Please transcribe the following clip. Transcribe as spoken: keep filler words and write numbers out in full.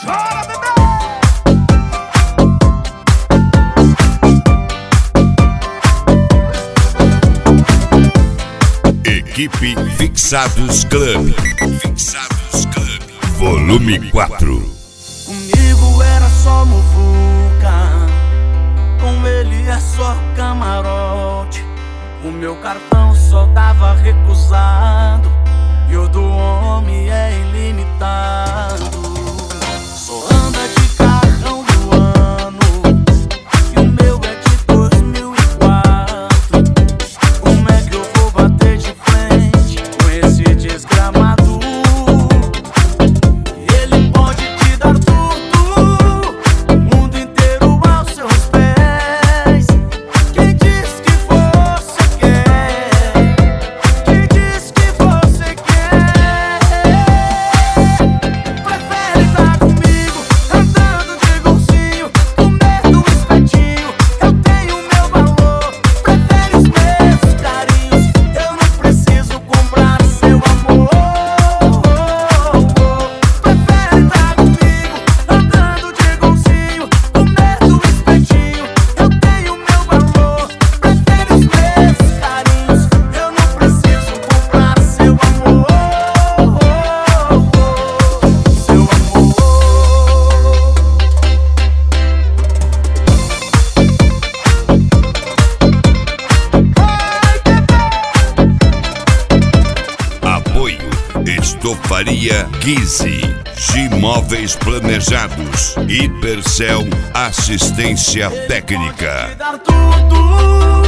Equipe Fixados Club. Fixados Club. Volume quatro. Comigo era só muvuca, com ele é só camarote. O meu cartão só dava recusado e o do homem é ilimitado. Só anda de carrão do ano e o meu é de dois mil e quatro. Como é que eu vou bater de frente com esse desgramado? Ele pode te dar tudo, o mundo inteiro aos seus pés. Quem diz que você quer? Quem diz que você quer? Prefere estar comigo, andando de golzinho, comendo um espetinho. Eu tenho meu valor, prefere os meus carinhos. Eu não preciso comprar seu amor. Prefere estar comigo, andando de golzinho, comendo um espetinho. Eu tenho meu valor, prefere os meus carinhos. Eu não preciso comprar seu amor. Seu amor. Apoio Estofaria Guise, G-Móveis Planejados, Hipercel Assistência Técnica. Te dar tudo.